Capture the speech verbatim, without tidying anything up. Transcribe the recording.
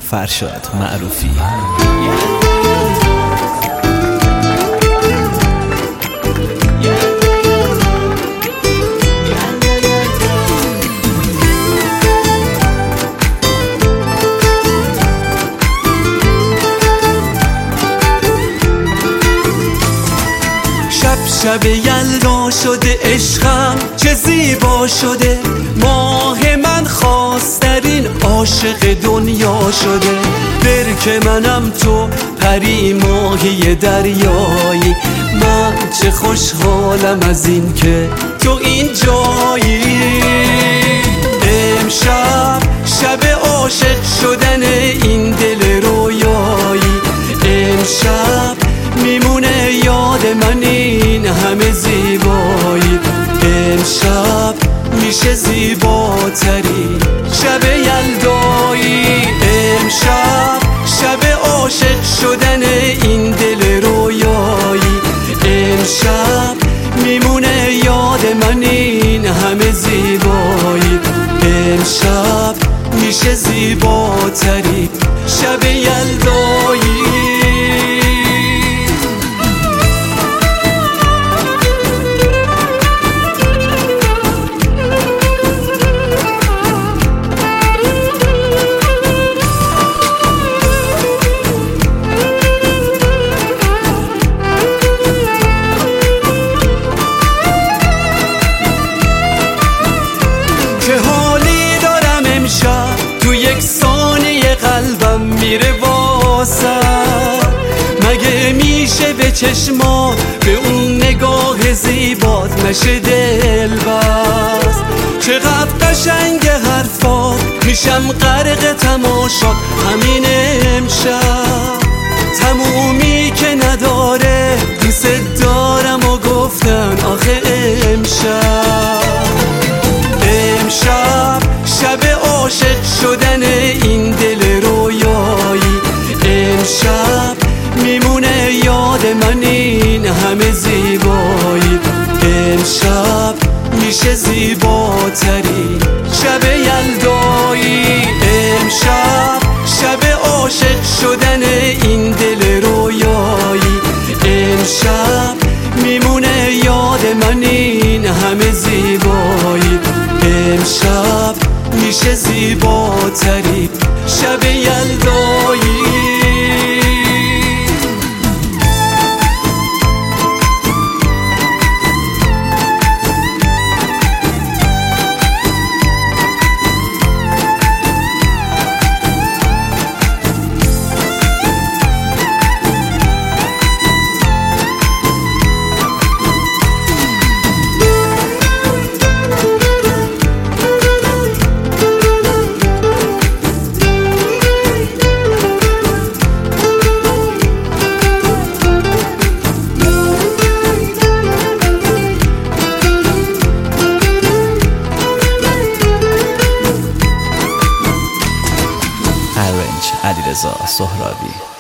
فرشاد معروفی. شب یلدا شده عشقم چه زیبا شده، ماه من خواسترین عاشق دنیا شده. برکه منم تو پری ماهی دریایی، من چه خوشحالم از این که تو این جایی. امشب شب عاشق شدن این دل رویایی، امشب میمونه یاد من این همه زیبایی. امشب میشه زیباتری شب یلدایی، امشب شب عاشق شدن این دل رویایی. امشب میمونه یاد من این همه زیبایی، امشب میشه زیباتری شب یلدایی. قلبم میره واسه، مگه میشه به چشمات به اون نگاه زیبات نشه دل بس؟ چقدر قشنگ حرفات، میشم غرق تماشات همین امشب. تمومی که نداره دوست دارم و گفتن آخه امشب. امشب شب عاشق شدن این دل رویایی، امشب میمونه یاد من این همه زیبایی. امشب میشه زیباتری شب یلدایی، امشب شب عاشق شدن این دل رویایی. امشب میمونه یاد من این همه زیبایی، امشب میشه زیباتری شب یلدایی. علیرضا سهرابی.